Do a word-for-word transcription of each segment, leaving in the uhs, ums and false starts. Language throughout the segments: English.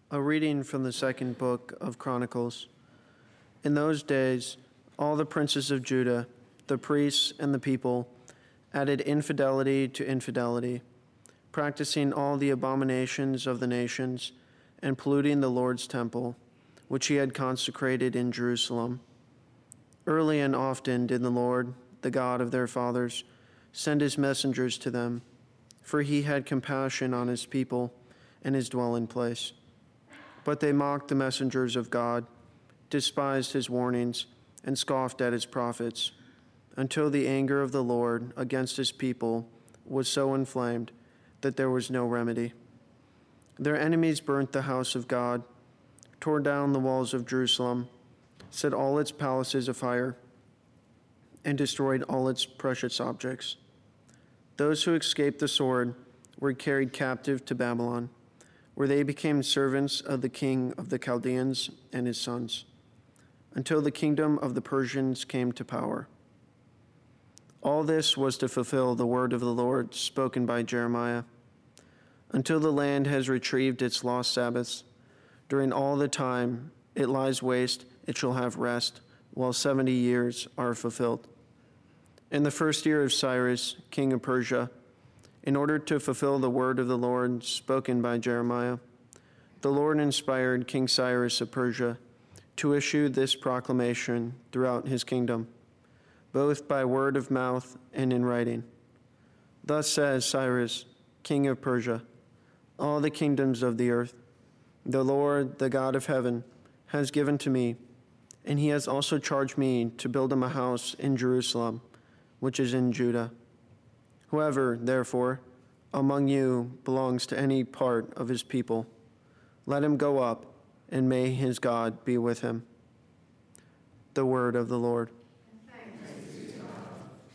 A reading from the second book of Chronicles. In those days, all the princes of Judah, the priests and the people, added infidelity to infidelity, practicing all the abominations of the nations and polluting the Lord's temple, which he had consecrated in Jerusalem. Early and often did the Lord, the God of their fathers, send his messengers to them, for he had compassion on his people and his dwelling place. But they mocked the messengers of God, despised his warnings, and scoffed at his prophets, until the anger of the Lord against his people was so inflamed that there was no remedy. Their enemies burnt the house of God, tore down the walls of Jerusalem, set all its palaces afire, and destroyed all its precious objects. Those who escaped the sword were carried captive to Babylon, where they became servants of the king of the Chaldeans and his sons, until the kingdom of the Persians came to power. All this was to fulfill the word of the Lord spoken by Jeremiah. Until the land has retrieved its lost Sabbaths, during all the time it lies waste, it shall have rest, while seventy years are fulfilled. In the first year of Cyrus, king of Persia, in order to fulfill the word of the Lord spoken by Jeremiah, the Lord inspired King Cyrus of Persia to issue this proclamation throughout his kingdom, both by word of mouth and in writing. Thus says Cyrus, king of Persia, all the kingdoms of the earth, the Lord, the God of heaven, has given to me, and he has also charged me to build him a house in Jerusalem, which is in Judah. Whoever, therefore, among you belongs to any part of his people, let him go up, and may his God be with him. The word of the Lord. Thanks be to God.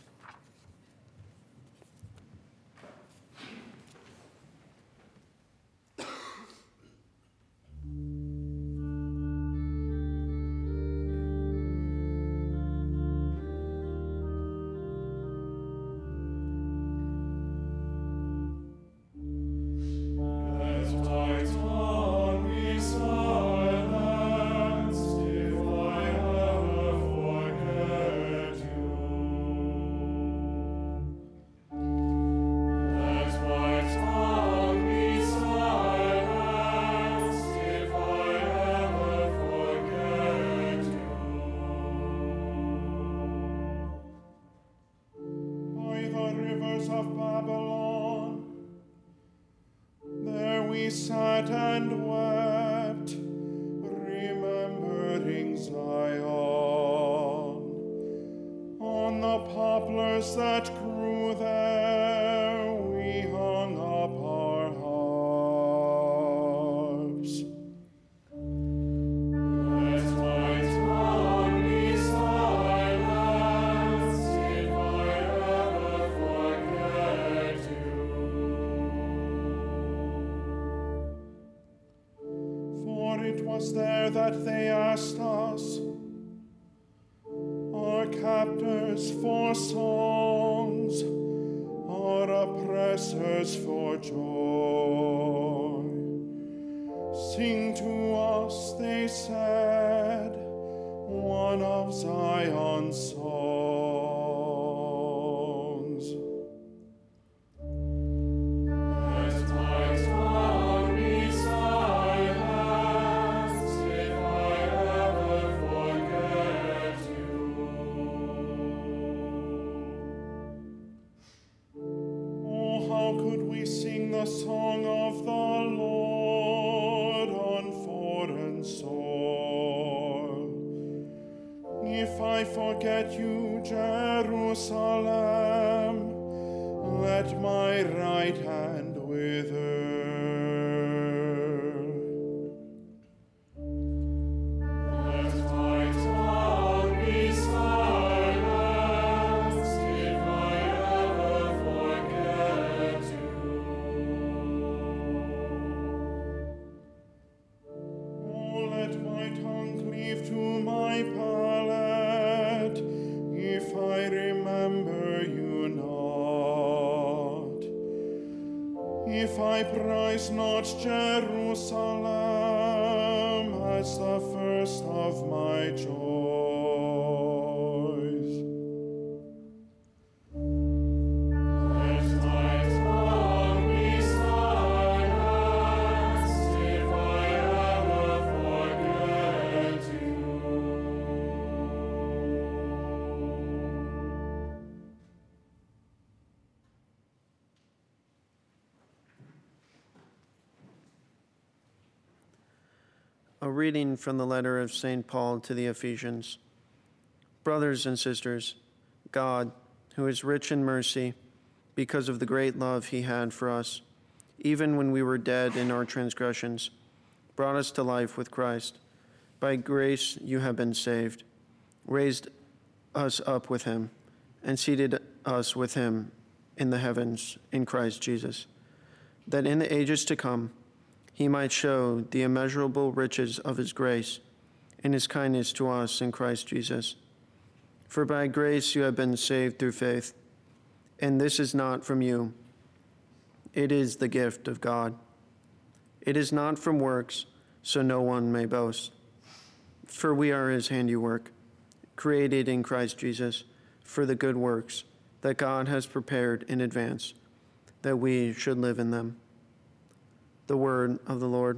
Sat and wept, remembering Zion, on the poplars that grew there, we hung up our harps. Let my tongue be silenced if I ever forget you. It was there that they asked us, our captors for songs, our oppressors for joy. Sing to us, they said, one of Zion's songs. Let my tongue be silenced if I ever forget you. Oh, how could we sing the song of the Lord on foreign soil? If I forget you, Jerusalem, let my right hand wither. Let my tongue be silenced if I ever forget you. Oh, let my tongue cleave to my palate if I remember you not. I prize not Jerusalem as the first of my joys. Let my tongue be silenced if I ever forget you. A reading from the letter of Saint Paul to the Ephesians. Brothers and sisters, God, who is rich in mercy, because of the great love he had for us, even when we were dead in our transgressions, brought us to life with Christ. By grace you have been saved, raised us up with him, and seated us with him in the heavens in Christ Jesus, that in the ages to come he might show the immeasurable riches of his grace and his kindness to us in Christ Jesus. For by grace you have been saved through faith, and this is not from you. It is the gift of God. It is not from works, so no one may boast. For we are his handiwork, created in Christ Jesus for the good works that God has prepared in advance, that we should live in them. The word of the Lord.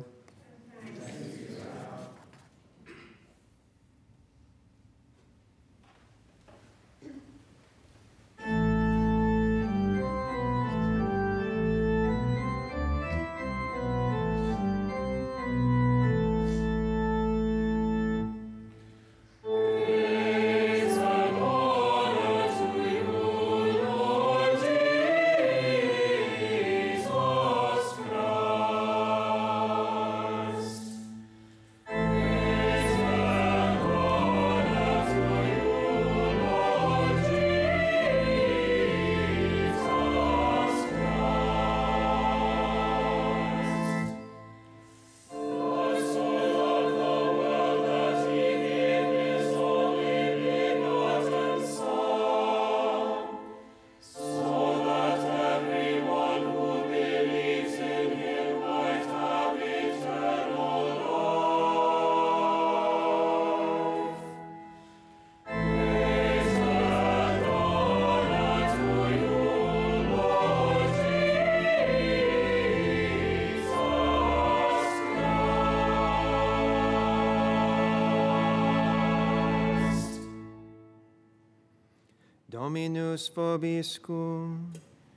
Dominus vobiscum.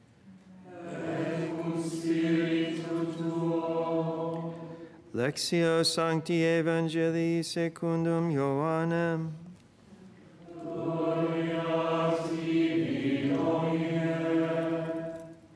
Et cum spiritu tuo. Lectio Sancti Evangelii secundum Ioannem. Gloria tibi, Domine.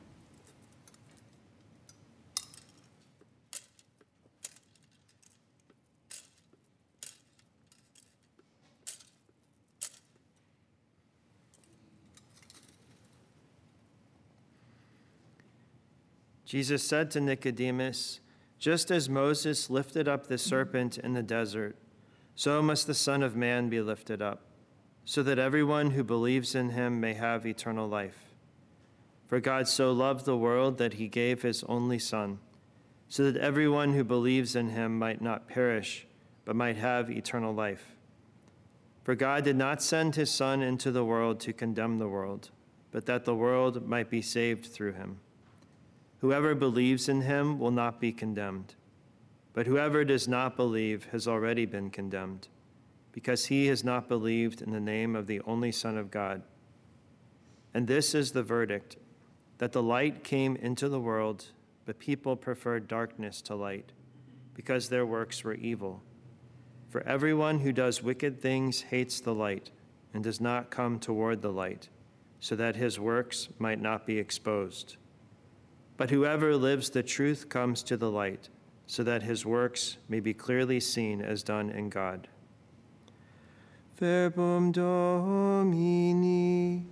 Jesus said to Nicodemus, "Just as Moses lifted up the serpent in the desert, so must the Son of Man be lifted up, so that everyone who believes in him may have eternal life. For God so loved the world that he gave his only Son, so that everyone who believes in him might not perish, but might have eternal life. For God did not send his Son into the world to condemn the world, but that the world might be saved through him. Whoever believes in him will not be condemned, but whoever does not believe has already been condemned, because he has not believed in the name of the only Son of God. And this is the verdict, that the light came into the world, but people preferred darkness to light, because their works were evil. For everyone who does wicked things hates the light, and does not come toward the light, so that his works might not be exposed. But whoever lives the truth comes to the light, so that his works may be clearly seen as done in God." Verbum Domini.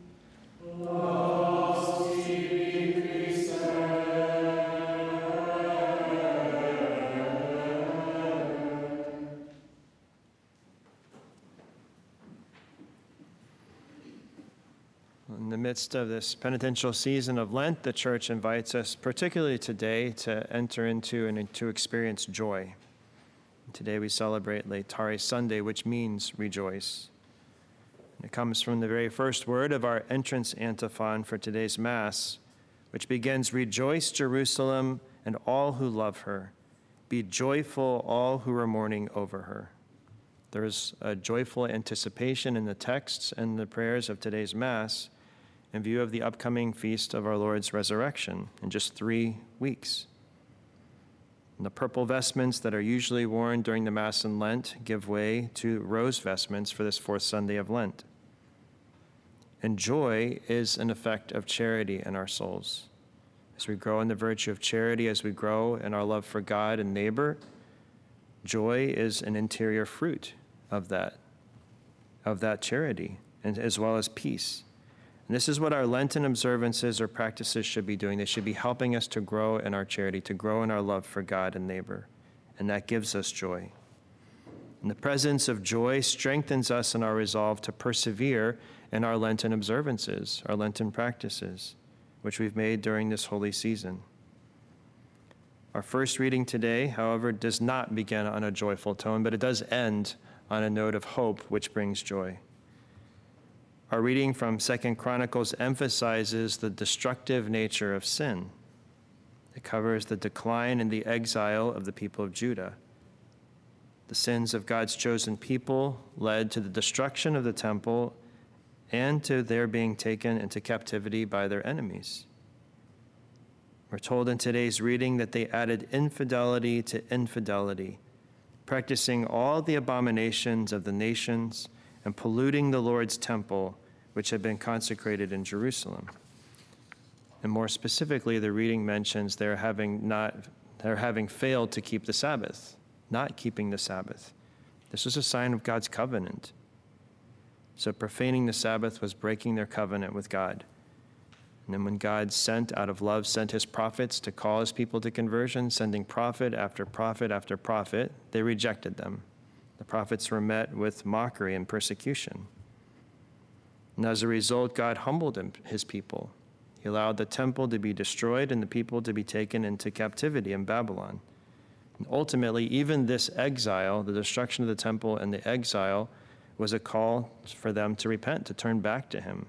In the midst of this penitential season of Lent, the church invites us, particularly today, to enter into and to experience joy. Today we celebrate Laetare Sunday, which means rejoice. And it comes from the very first word of our entrance antiphon for today's Mass, which begins, "Rejoice, Jerusalem, and all who love her. Be joyful, all who are mourning over her." There's a joyful anticipation in the texts and the prayers of today's Mass in view of the upcoming feast of our Lord's resurrection in just three weeks. And the purple vestments that are usually worn during the Mass in Lent give way to rose vestments for this fourth Sunday of Lent. And joy is an effect of charity in our souls. As we grow in the virtue of charity, as we grow in our love for God and neighbor, joy is an interior fruit of that, of that charity, and as well as peace. And this is what our Lenten observances or practices should be doing. They should be helping us to grow in our charity, to grow in our love for God and neighbor. And that gives us joy. And the presence of joy strengthens us in our resolve to persevere in our Lenten observances, our Lenten practices, which we've made during this holy season. Our first reading today, however, does not begin on a joyful tone, but it does end on a note of hope, which brings joy. Our reading from Second Chronicles emphasizes the destructive nature of sin. It covers the decline and the exile of the people of Judah. The sins of God's chosen people led to the destruction of the temple and to their being taken into captivity by their enemies. We're told in today's reading that they added infidelity to infidelity, practicing all the abominations of the nations and polluting the Lord's temple, which had been consecrated in Jerusalem. And more specifically, the reading mentions they're having not, they're having failed to keep the Sabbath, not keeping the Sabbath. This was a sign of God's covenant. So profaning the Sabbath was breaking their covenant with God. And then when God sent, out of love, sent his prophets to call his people to conversion, sending prophet after prophet after prophet, they rejected them. The prophets were met with mockery and persecution. And as a result, God humbled him, his people. He allowed the temple to be destroyed and the people to be taken into captivity in Babylon. And ultimately, even this exile, the destruction of the temple and the exile, was a call for them to repent, to turn back to him.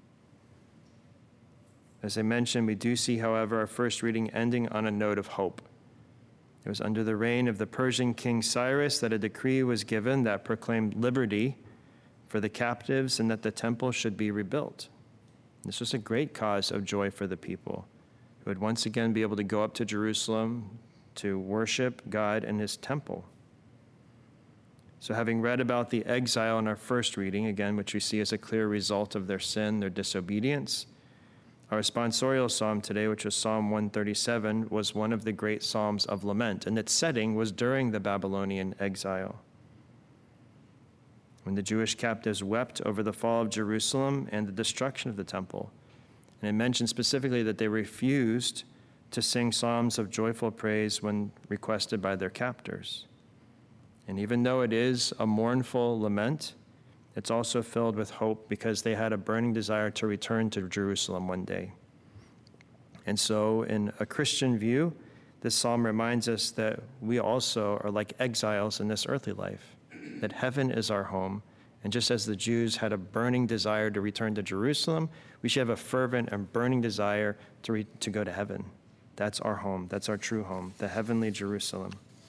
As I mentioned, we do see, however, our first reading ending on a note of hope. It was under the reign of the Persian king Cyrus that a decree was given that proclaimed liberty for the captives and that the temple should be rebuilt. This was a great cause of joy for the people, who would once again be able to go up to Jerusalem to worship God in his temple. So having read about the exile in our first reading, again, which we see as a clear result of their sin, their disobedience, our responsorial psalm today, which was Psalm one thirty-seven, was one of the great psalms of lament, and its setting was during the Babylonian exile, when the Jewish captives wept over the fall of Jerusalem and the destruction of the temple. And it mentioned specifically that they refused to sing psalms of joyful praise when requested by their captors. And even though it is a mournful lament, it's also filled with hope because they had a burning desire to return to Jerusalem one day. And so in a Christian view, this psalm reminds us that we also are like exiles in this earthly life, that heaven is our home. And just as the Jews had a burning desire to return to Jerusalem, we should have a fervent and burning desire to, re- to go to heaven. That's our home. That's our true home, the heavenly Jerusalem.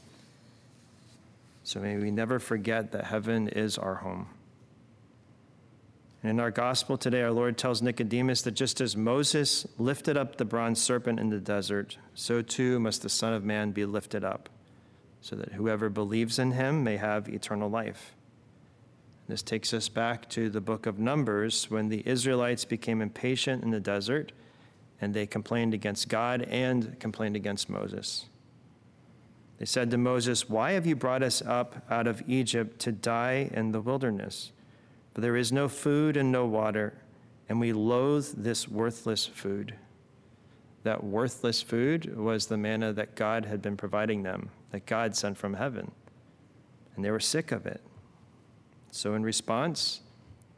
So may we never forget that heaven is our home. And in our gospel today, our Lord tells Nicodemus that just as Moses lifted up the bronze serpent in the desert, so too must the Son of Man be lifted up, so that whoever believes in him may have eternal life. This takes us back to the book of Numbers, when the Israelites became impatient in the desert, and they complained against God and complained against Moses. They said to Moses, "Why have you brought us up out of Egypt to die in the wilderness? For there is no food and no water, and we loathe this worthless food." That worthless food was the manna that God had been providing them, that God sent from heaven. And they were sick of it. So in response,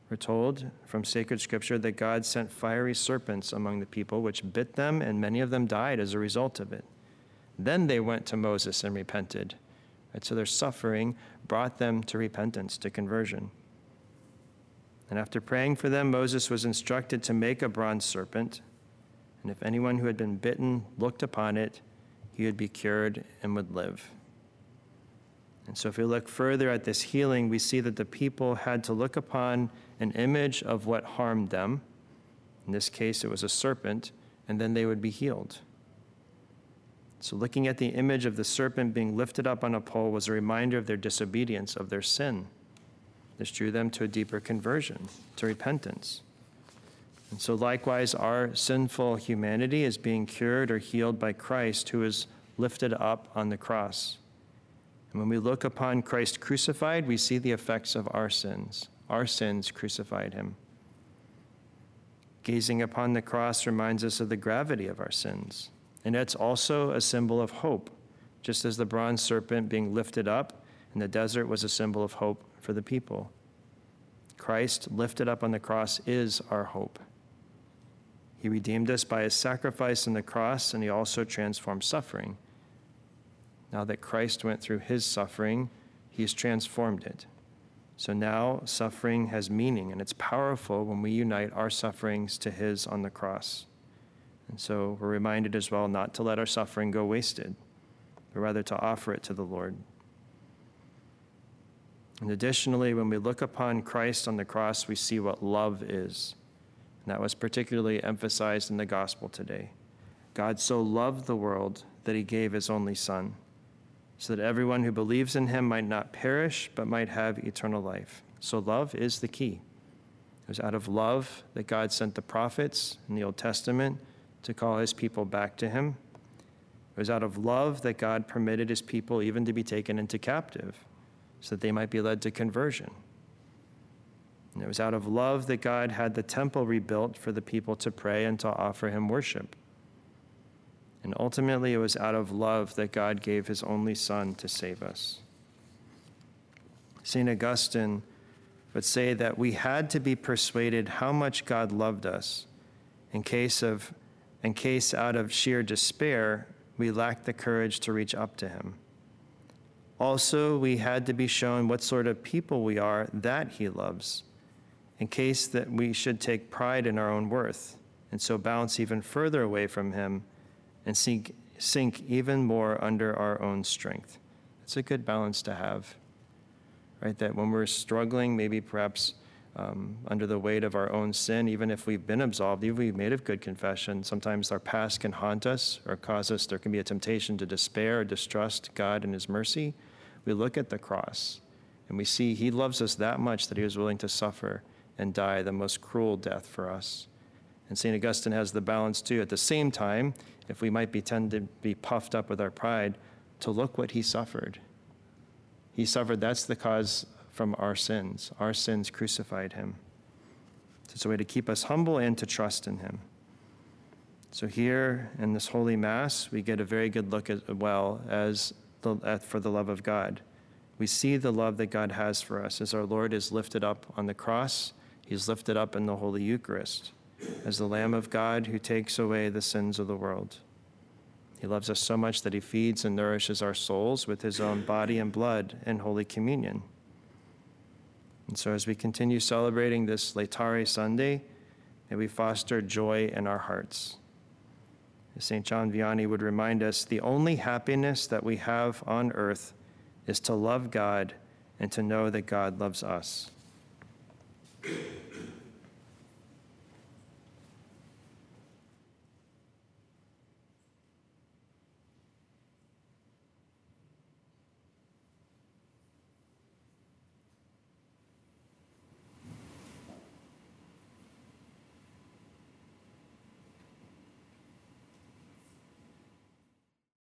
We're told from sacred scripture that God sent fiery serpents among the people, which bit them, and many of them died as a result of it. Then they went to Moses and repented. Right? So their suffering brought them to repentance, to conversion. And after praying for them, Moses was instructed to make a bronze serpent, and if anyone who had been bitten looked upon it, he would be cured and would live. And so if we look further at this healing, we see that the people had to look upon an image of what harmed them. In this case, it was a serpent, and then they would be healed. So looking at the image of the serpent being lifted up on a pole was a reminder of their disobedience, of their sin. This drew them to a deeper conversion, to repentance. And so likewise, our sinful humanity is being cured or healed by Christ, who is lifted up on the cross. And when we look upon Christ crucified, we see the effects of our sins. Our sins crucified him. Gazing upon the cross reminds us of the gravity of our sins. And it's also a symbol of hope, just as the bronze serpent being lifted up in the desert was a symbol of hope for the people. Christ lifted up on the cross is our hope. He redeemed us by his sacrifice on the cross, and he also transformed suffering. Now that Christ went through his suffering, he has transformed it. So now suffering has meaning, and it's powerful when we unite our sufferings to his on the cross. And so we're reminded as well not to let our suffering go wasted, but rather to offer it to the Lord. And additionally, when we look upon Christ on the cross, we see what love is. And that was particularly emphasized in the gospel today. God so loved the world that he gave his only Son, so that everyone who believes in him might not perish, but might have eternal life. So love is the key. It was out of love that God sent the prophets in the Old Testament to call his people back to him. It was out of love that God permitted his people even to be taken into captive, so that they might be led to conversion. And it was out of love that God had the temple rebuilt for the people to pray and to offer him worship. And ultimately, it was out of love that God gave his only Son to save us. Saint Augustine would say that we had to be persuaded how much God loved us in case of, in case out of sheer despair, we lacked the courage to reach up to him. Also, we had to be shown what sort of people we are that he loves, in case that we should take pride in our own worth, and so bounce even further away from him and sink, sink even more under our own strength. It's a good balance to have, right? That when we're struggling, maybe perhaps um, under the weight of our own sin, even if we've been absolved, even if we've made a good confession, sometimes our past can haunt us or cause us, there can be a temptation to despair or distrust God and his mercy. We look at the cross and we see he loves us that much that he was willing to suffer and die the most cruel death for us. And Saint Augustine has the balance too. At the same time, if we might be tend to be puffed up with our pride, to look what he suffered. He suffered, that's the cause from our sins. Our sins crucified him. So it's a way to keep us humble and to trust in him. So here in this Holy Mass, we get a very good look as well as the, at, for the love of God. We see the love that God has for us as our Lord is lifted up on the cross. He's lifted up in the Holy Eucharist as the Lamb of God who takes away the sins of the world. He loves us so much that he feeds and nourishes our souls with his own body and blood in Holy Communion. And so as we continue celebrating this Laetare Sunday, may we foster joy in our hearts. As Saint John Vianney would remind us, the only happiness that we have on earth is to love God and to know that God loves us.